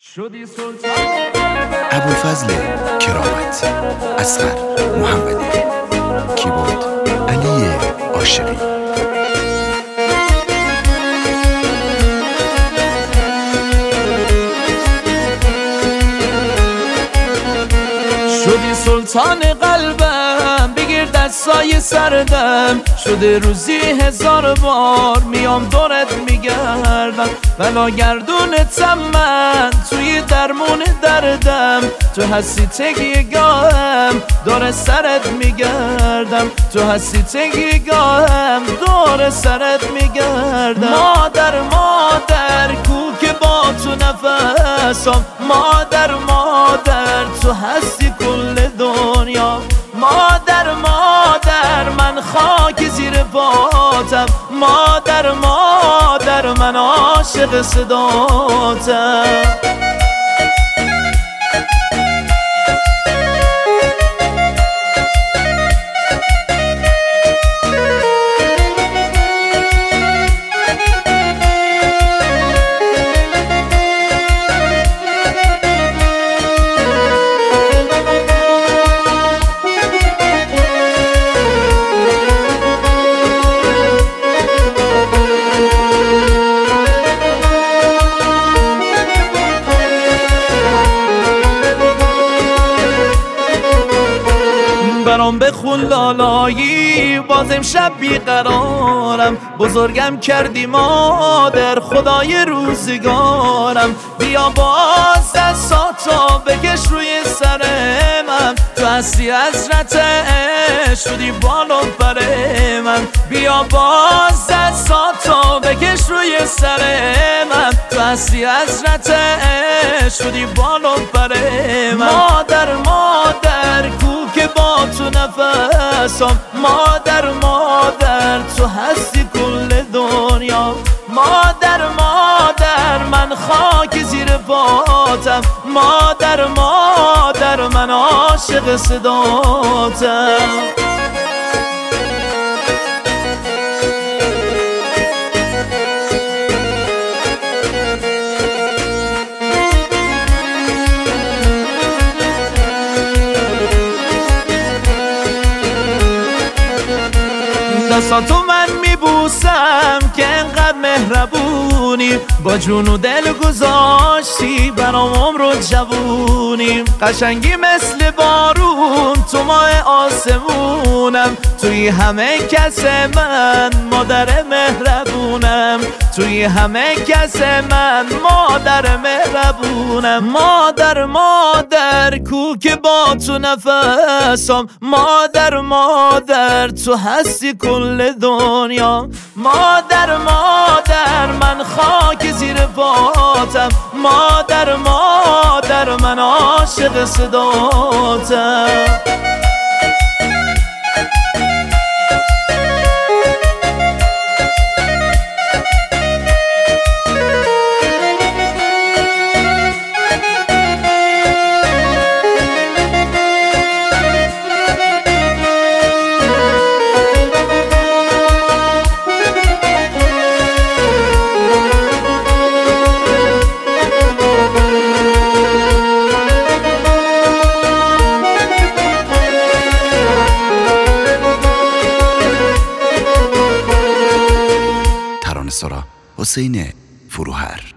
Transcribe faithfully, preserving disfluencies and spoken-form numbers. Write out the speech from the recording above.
ابوالفضل کرامت، اصغر محمدی، کیبورد علی عاشقی. شدی سلطان قلبم، بگیر دستای سردم، شده روزی هزار بار میام دورت میگردم، بلا گردونتم من توی درمون دردم، تو هستی تکیه‌گاهم دور سرت میگردم، تو هستی تکیه‌گاهم دور سرت میگردم. مادر مادر کو که با تو نفسم، مادر مادر تو هستی کل دنیا، مادر مادر من خاک زیر پاتم، مادر مادر من عاشق صداتم. برام بخون لالایی، باز امشب بیقرارم، بزرگم کردی مادر خدای روزگارم، بیا باز دستاتو بکش روی سر من، تو هستی حضرت عشق شدی بال و پر من، بیا باز دستاتو بکش روی سر من، تو هستی حضرت عشق شدی بال و پر من. مادر مادر کو که با تو نفسم، مادر مادر تو هستی کل دنیا، مادر مادر من خاک زیر پاتم، مادر مادر من عاشق صداتم. دستاتو من میبوسم که انقدر مهربونی، با جون و دل گذاشتی برام عمر و جوونی، قشنگی مثل بارون تو ماه آسمونم، توی همه کس من مادر مهربونم، توی همه کس من مادر مهربونم. مادر مادر کو که با تو نفسم، مادر مادر تو هستی کل دنیا، مادر مادر من خاک زیر پاتم، مادر مادر من عاشق صداتم. ترانه‌سرا حسین فروهر.